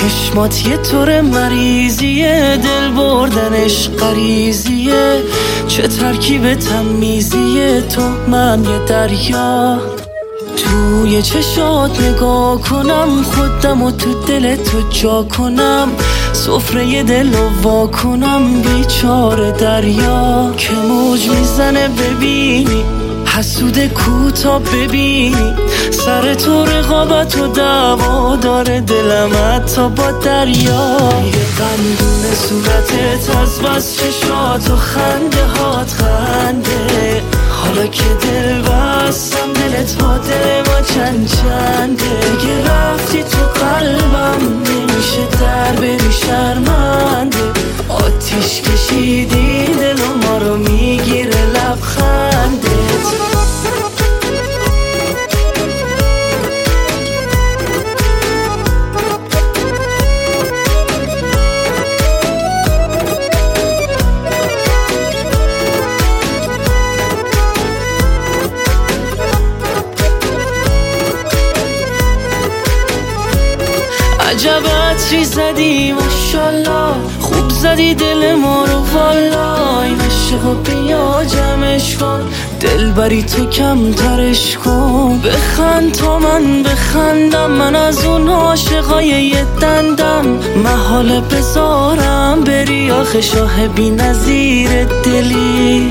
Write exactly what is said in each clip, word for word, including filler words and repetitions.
چشمات یه طور مریضیه، دل بردنش غریزیه، چه ترکیب تمیزیه، تو من یه دریا. توی چشات نگاه کنم، خودم و تو دل تو جا کنم، سفره دل رو وا کنم، بیچاره دریا. که موج میزنه ببینی، حسود کوتا ببینی، سر تو رقابت و دعوا داره دلم حتی با دریا. یه قندون صورتت از بس چشات و خنده هات خنده، حالا که دل بستم دلت با دل ما چند چنده. اگه رفتی تو قلبم نمیشه در بری شرمنده، آتیش کشیدی دل و ما رو میگیره لبخندت. عجب عطری زدی ماشالله، خوب زدی دل ما رو والا. این عشقو بیا جمعش کن، دل بری تو کم ترش کن. بخند تا من بخندم، من از اون عاشقای یه دندم. محاله بذارم بری آخه شاه بی نظیر دلی.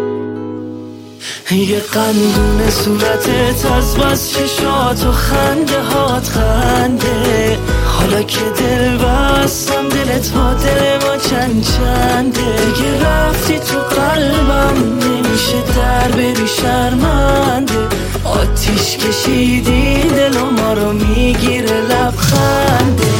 یه قندون صورتت از بس چشات و خنده هات خنده، حالا که دل بستم دلت با دل ما چند چنده. اگه رفتی تو قلبم نمیشه در بری شرمنده، آتیش کشیدی دل و ما رو میگیره لبخندت.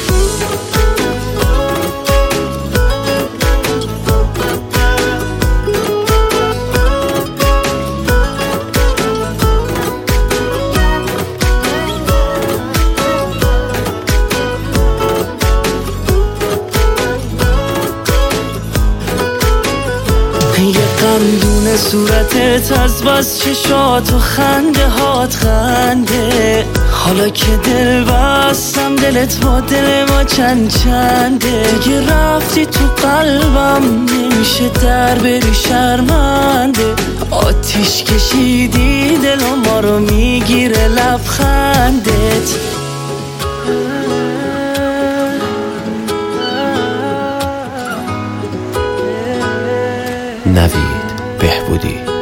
یه قندون صورتت از بس چشات و خنده هات خنده، حالا که دل بستم دلت با دل ما چند چنده. اگه رفتی تو قلبم نمیشه در بری شرمنده، آتیش کشیدی دل و ما رو میگیره لبخندت. نوید بهبودی.